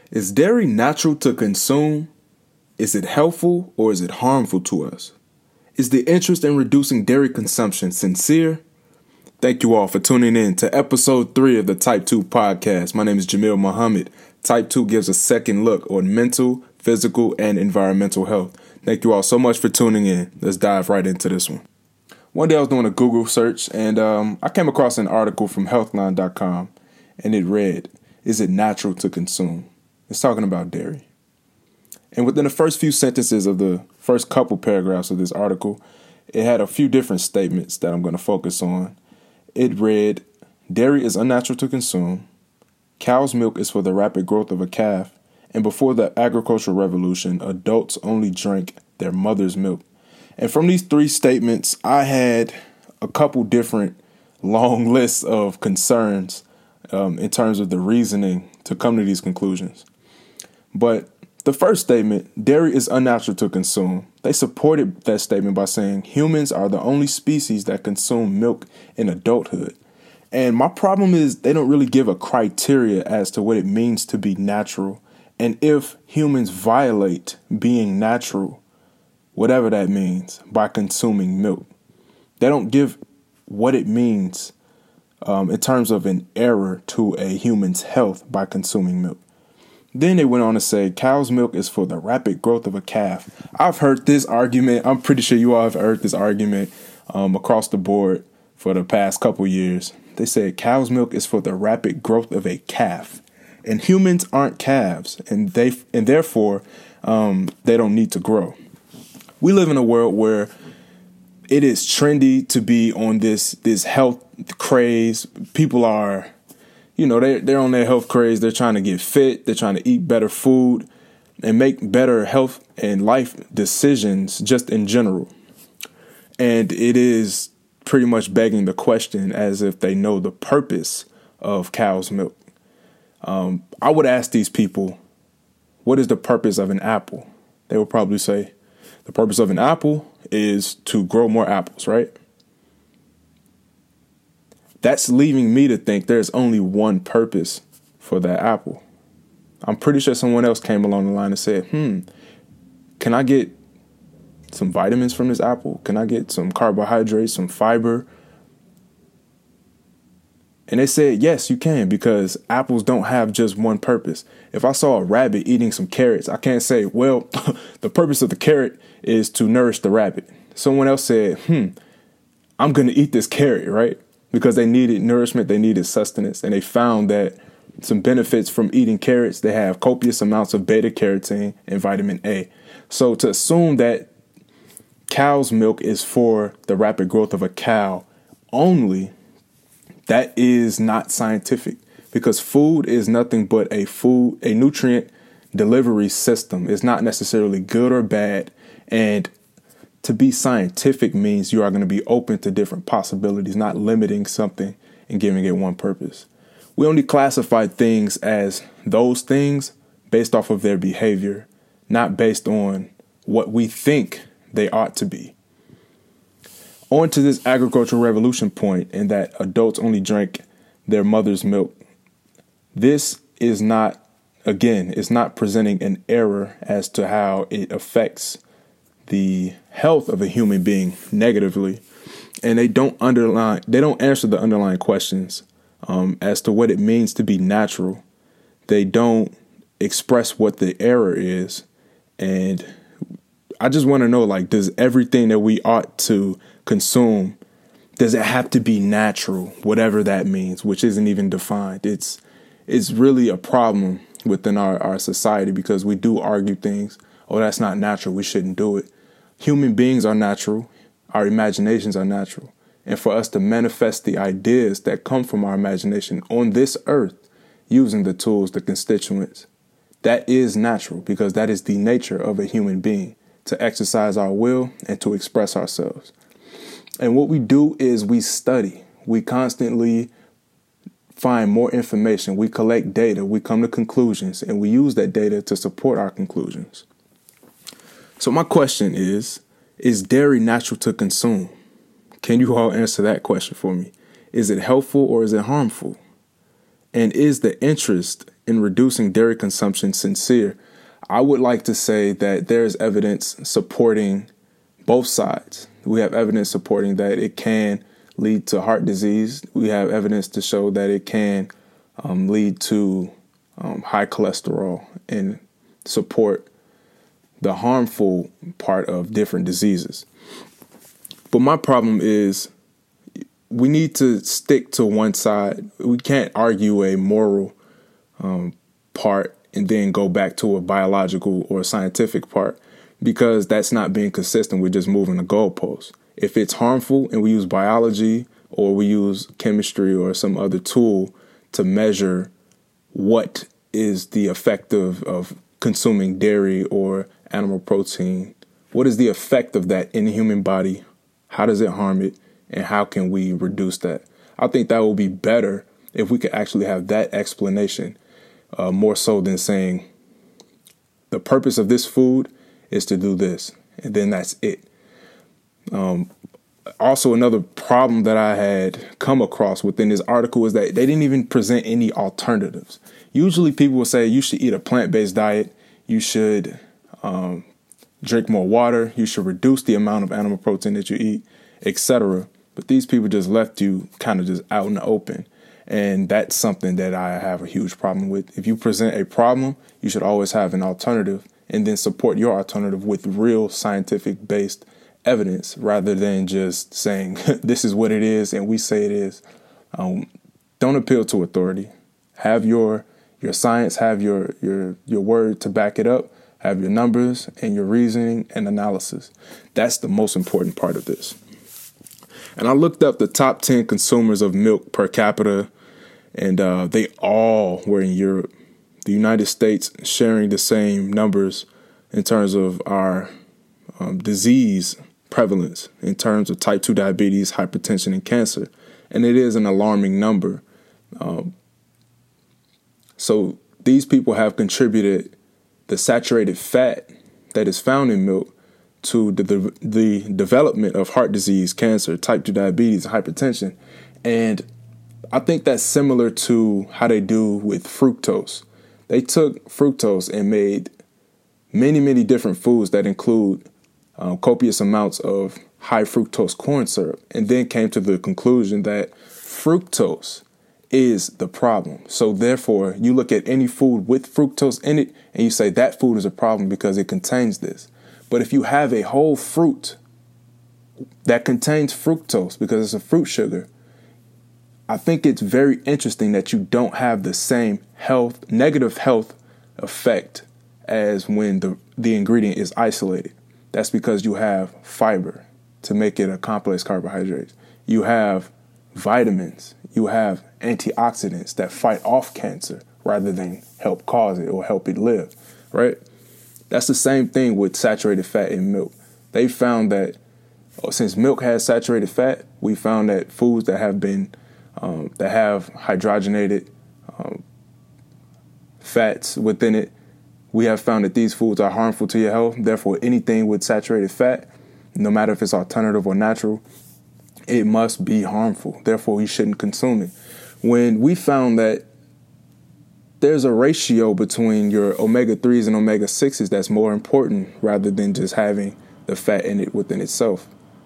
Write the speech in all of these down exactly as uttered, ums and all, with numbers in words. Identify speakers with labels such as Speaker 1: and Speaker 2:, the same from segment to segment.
Speaker 1: Is dairy natural to consume? Is it helpful or is it harmful to us? Is the interest in reducing dairy consumption sincere? Thank you all for tuning in to episode three of the Type two podcast. My name is Jamil Muhammad. Type two gives a second look on mental, physical, and environmental health. Thank you all so much for tuning in. Let's dive right into this one. One day I was doing a Google search and um, I came across an article from healthline dot com and it read, "Is it natural to consume?" It's talking about dairy. And within the first few sentences of the first couple paragraphs of this article, it had a few different statements that I'm going to focus on. It read, "Dairy is unnatural to consume. Cow's milk is for the rapid growth of a calf. And before the agricultural revolution, adults only drank their mother's milk." And from these three statements, I had a couple different long lists of concerns um, in terms of the reasoning to come to these conclusions. But the first statement, dairy is unnatural to consume, they supported that statement by saying humans are the only species that consume milk in adulthood. And my problem is they don't really give a criteria as to what it means to be natural. And if humans violate being natural, whatever that means, by consuming milk, they don't give what it means um, in terms of an error to a human's health by consuming milk. Then they went on to say cow's milk is for the rapid growth of a calf. I've heard this argument. I'm pretty sure you all have heard this argument um, across the board for the past couple years. They said cow's milk is for the rapid growth of a calf, and humans aren't calves, and they and therefore um, they don't need to grow. We live in a world where it is trendy to be on this this health craze. People are, you know, they they're on their health craze. They're trying to get fit. They're trying to eat better food and make better health and life decisions just in general. And it is pretty much begging the question as if they know the purpose of cow's milk. Um, I would ask these people, what is the purpose of an apple? They would probably say, the purpose of an apple is to grow more apples, right? That's leaving me to think there's only one purpose for that apple. I'm pretty sure someone else came along the line and said, hmm, can I get some vitamins from this apple? Can I get some carbohydrates, some fiber? And they said, yes, you can, because apples don't have just one purpose. If I saw a rabbit eating some carrots, I can't say, well, the purpose of the carrot is to nourish the rabbit. Someone else said, hmm, I'm going to eat this carrot, right? Because they needed nourishment, they needed sustenance, and they found that some benefits from eating carrots. They have copious amounts of beta carotene and vitamin A. So to assume that cow's milk is for the rapid growth of a cow only, that is not scientific, because food is nothing but a food, a nutrient delivery system. It's not necessarily good or bad. And to be scientific means you are going to be open to different possibilities, not limiting something and giving it one purpose. We only classify things as those things based off of their behavior, not based on what we think they ought to be. On to this agricultural revolution point, in that adults only drank their mother's milk. This is not, again, it's not presenting an error as to how it affects the health of a human being negatively. And they don't underline, they don't answer the underlying questions um, as to what it means to be natural. They don't express what the error is. And I just want to know, like, does everything that we ought to consume, does it have to be natural, whatever that means, which isn't even defined? It's it's really a problem within our, our society, because we do argue things. Oh, that's not natural. We shouldn't do it. Human beings are natural. Our imaginations are natural. And for us to manifest the ideas that come from our imagination on this earth, using the tools, the constituents, that is natural, because that is the nature of a human being, to exercise our will and to express ourselves. And what we do is we study. We constantly find more information. We collect data. We come to conclusions, and we use that data to support our conclusions. So my question is, is dairy natural to consume? Can you all answer that question for me? Is it helpful or is it harmful? And is the interest in reducing dairy consumption sincere? I would like to say that there's evidence supporting both sides. We have evidence supporting that it can lead to heart disease. We have evidence to show that it can um, lead to um, high cholesterol and support the harmful part of different diseases. But my problem is we need to stick to one side. We can't argue a moral um, part and then go back to a biological or scientific part, because that's not being consistent with just moving the goalposts. If it's harmful and we use biology or we use chemistry or some other tool to measure what is the effect of, of consuming dairy or animal protein, what is the effect of that in the human body? How does it harm it? And how can we reduce that? I think that would be better if we could actually have that explanation, uh, more so than saying the purpose of this food is to do this, and then that's it. Um, also, another problem that I had come across within this article is that they didn't even present any alternatives. Usually people will say you should eat a plant-based diet, you should um, drink more water, you should reduce the amount of animal protein that you eat, et cetera. But these people just left you kind of just out in the open. And that's something that I have a huge problem with. If you present a problem, you should always have an alternative and then support your alternative with real scientific based evidence rather than just saying this is what it is and we say it is. Um, don't appeal to authority. Have your your science, have your your your word to back it up, have your numbers and your reasoning and analysis. That's the most important part of this. And I looked up the top ten consumers of milk per capita, and uh, they all were in Europe. The United States sharing the same numbers in terms of our um, disease prevalence, in terms of type two diabetes, hypertension, and cancer. And it is an alarming number. Um, so these people have contributed the saturated fat that is found in milk to the, the, the development of heart disease, cancer, type two diabetes, hypertension. And I think that's similar to how they do with fructose. They took fructose and made many, many different foods that include um, copious amounts of high fructose corn syrup, and then came to the conclusion that fructose is the problem. So therefore, you look at any food with fructose in it and you say that food is a problem because it contains this. But if you have a whole fruit that contains fructose because it's a fruit sugar, I think it's very interesting that you don't have the same health, negative health effect as when the, the ingredient is isolated. That's because you have fiber to make it a complex carbohydrate. You have vitamins. You have antioxidants that fight off cancer rather than help cause it or help it live, right? That's the same thing with saturated fat in milk. They found that since milk has saturated fat, we found that foods that have been um, that have hydrogenated um, fats within it, we have found that these foods are harmful to your health. Therefore, anything with saturated fat, no matter if it's alternative or natural, it must be harmful. Therefore, you shouldn't consume it. When we found that there's a ratio between your omega threes and omega sixes that's more important rather than just having the fat in it within itself.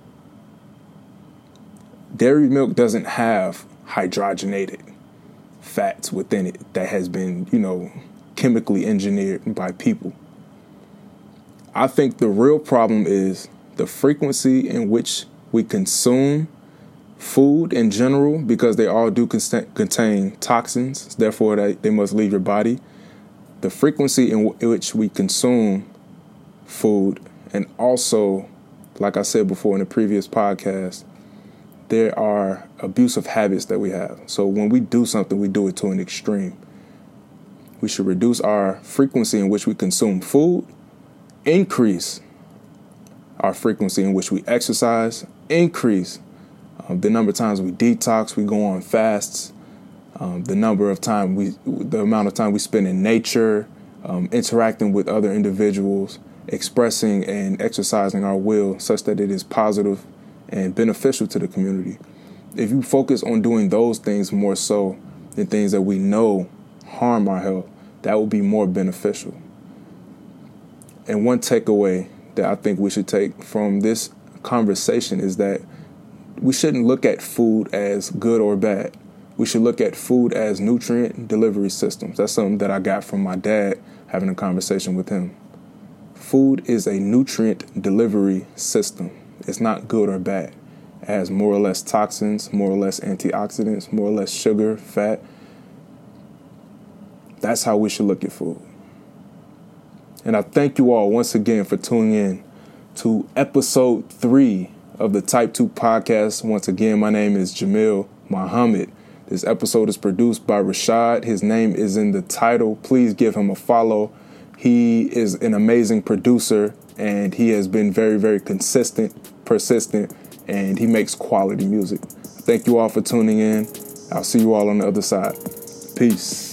Speaker 1: Dairy milk doesn't have hydrogenated fats within it that has been, you know, chemically engineered by people. I think the real problem is the frequency in which we consume food in general, because they all do contain toxins, therefore they, they must leave your body. The frequency in, w- in which we consume food, and also, like I said before in the previous podcast, there are abusive habits that we have. So when we do something, we do it to an extreme. We should reduce our frequency in which we consume food, increase our frequency in which we exercise, increase Um, the number of times we detox, we go on fasts, um, the number of time we, the amount of time we spend in nature, um, interacting with other individuals, expressing and exercising our will such that it is positive and beneficial to the community. If you focus on doing those things more so than things that we know harm our health, that would be more beneficial. And one takeaway that I think we should take from this conversation is that we shouldn't look at food as good or bad. We should look at food as nutrient delivery systems. That's something that I got from my dad having a conversation with him. Food is a nutrient delivery system. It's not good or bad. It has more or less toxins, more or less antioxidants, more or less sugar, fat. That's how we should look at food. And I thank you all once again for tuning in to episode three of the Type two Podcast. Once again, my name is Jamil Muhammad. This episode is produced by Rashad. His name is in the title. Please give him a follow. He is an amazing producer, and he has been very, very consistent, persistent, and he makes quality music. Thank you all for tuning in. I'll see you all on the other side. Peace.